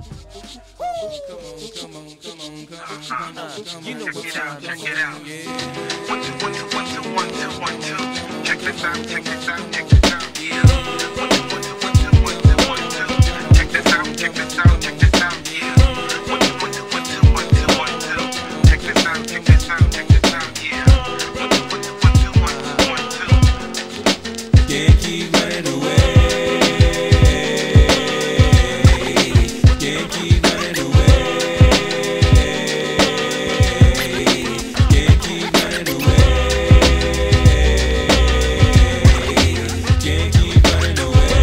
You know what time. Check it out. 1 2 1 2 1 2 1 2 1 2. Check this out. Check this out. Check this out. Yeah. 1 2 1 2 1 2 1 2 1 2. Check this out. Check this out. Check this out. Yeah. 1 2 1 2 1 2 1 2 1 2. Check this out. Check this out. Check this out. Yeah. 1 2 1 2 1 2 1 2 1 2. Can't keep running away. Can't keep running away. Can't keep running away. Can't keep running away.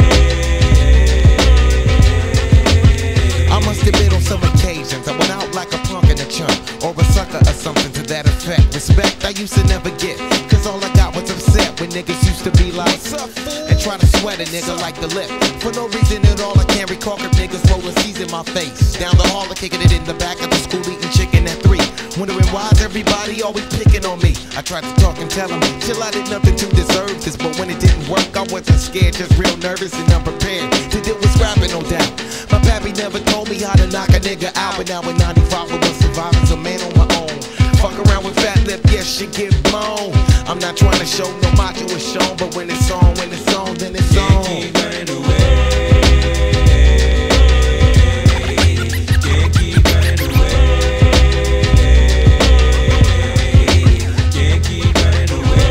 I must admit on some occasions I went out like a punk in a chump or a sucker or something to that effect. Respect I used to never get, cause all I got was upset when niggas used to be like, and try to sweat a nigga like the lip. For no reason at all I can't recall cause niggas rolling C's in my face. Down the hall kicking it in the back of the school eating chicken at 3. Wondering why's everybody always picking on me. I tried to talk and tell them, chill, I did nothing to deserve this. But when it didn't work I wasn't scared, just real nervous and unprepared to deal with scrapping, no doubt. My pappy never told me how to knock a nigga out. But now in 95 I was surviving as a man on my own. Fuck around with fat lip, yes, shit get blown. I'm not trying to show no macho is shown, but when it's on, then it's on. Can't keep running away. Can't keep running away. Can't keep running away.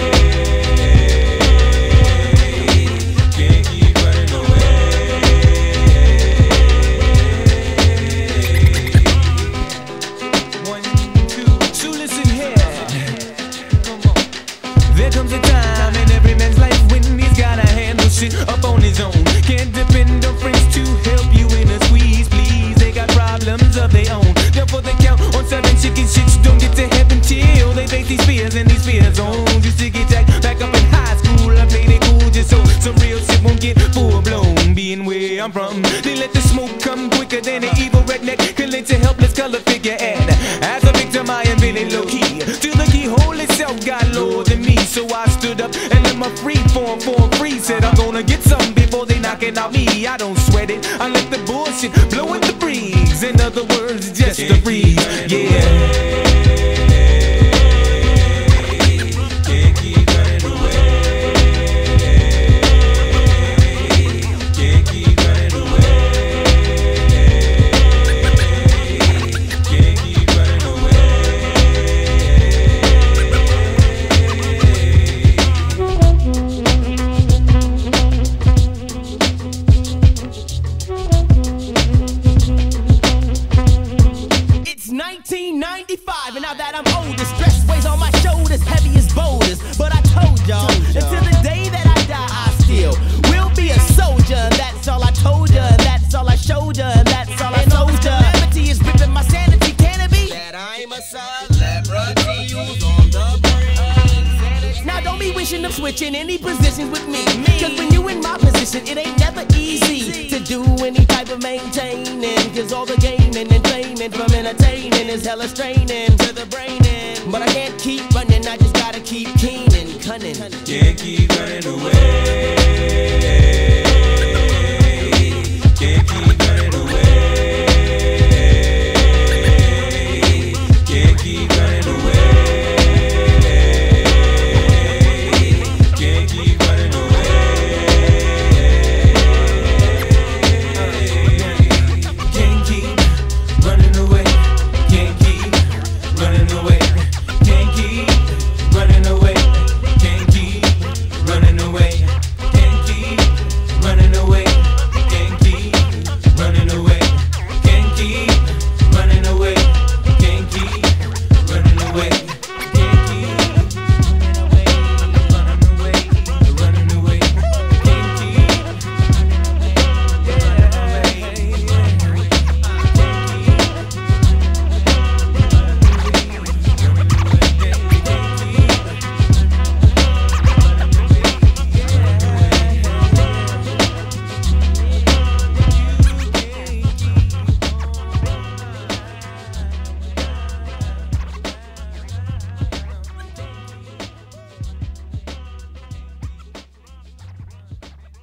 Can't keep running away. One, two, so listen here. Come on. There comes a time in every man's life when he's gotta handle shit up on his own. Can't depend on friends to help you in a squeeze, please. They got problems of their own. Therefore they count on 7 chicken shits. Don't get to heaven till they face these fears and these fear zones. Used to get jacked back up in high school. I played it cool just so some real shit won't get full blown. Being where I'm from, they let the smoke come quicker than an evil redneck can let a helpless color figure. And as a victim I am really low key. Till the keyhole itself got lower than me. So I stood up and let my free form free. Said I'm gonna get something before they knocking out me. I don't sweat it, I let the bullshit blow in the breeze. In other words, just a breeze, yeah. Can't keep running away. Can't keep running away. Can't keep running away. It's 1995, and now that I'm older, stress weighs on my shoulders, heavy as boulders. But I told y'all, until the day that I die, I still will be a soldier. And that's all I told ya, and that's all I showed ya, and that's all I told ya. Calamity is ripping my sanity, can it be? That I'm a celebrity who's on the brain. Now don't be wishing of switching any positions with me. Cause when you in my position, it ain't never easy to do any type of maintaining. Cause all the gaming and training from entertaining is hella straining to the brain. But I can't keep running, I just gotta keep keen and cunning. Can't keep running away.